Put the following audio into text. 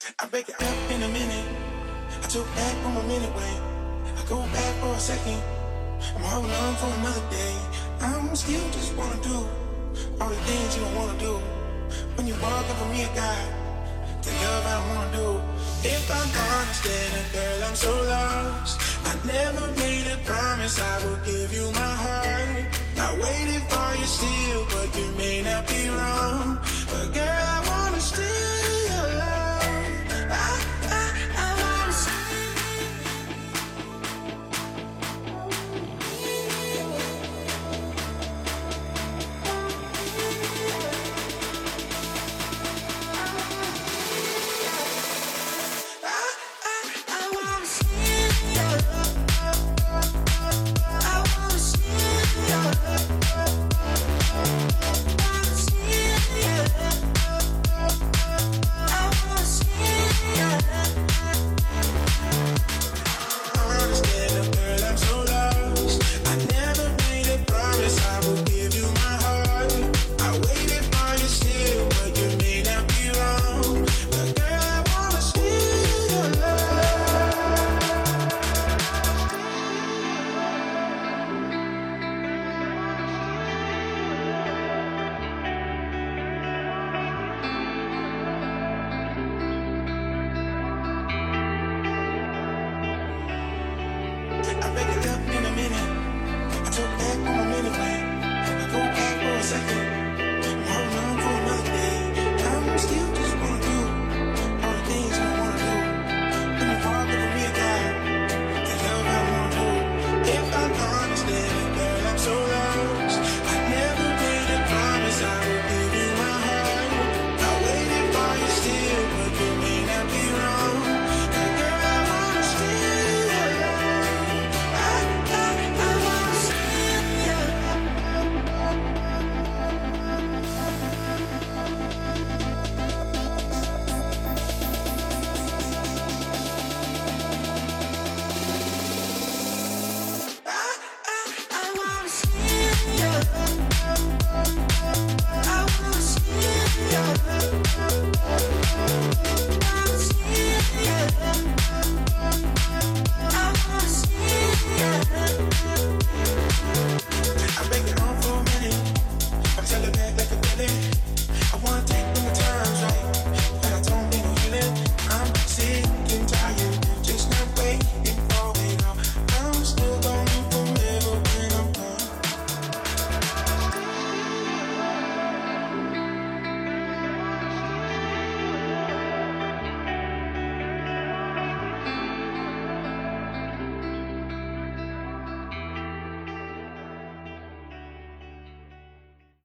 I break it up in a minute. I took back on my minute way. I go back for a second. I'm holding on for another day. I'm still just wanna do all the things you don't wanna do. When you walk up for me, a guy, the love I don't wanna do. If I'm honest, then girl, I'm so lost. I never made a promise I would give you my heart. I waited for you still, but you may not be wrong. But girl, I wanna steal your love. I wanna I pick it up in a minute. I took back on my minute way. I go back for a second.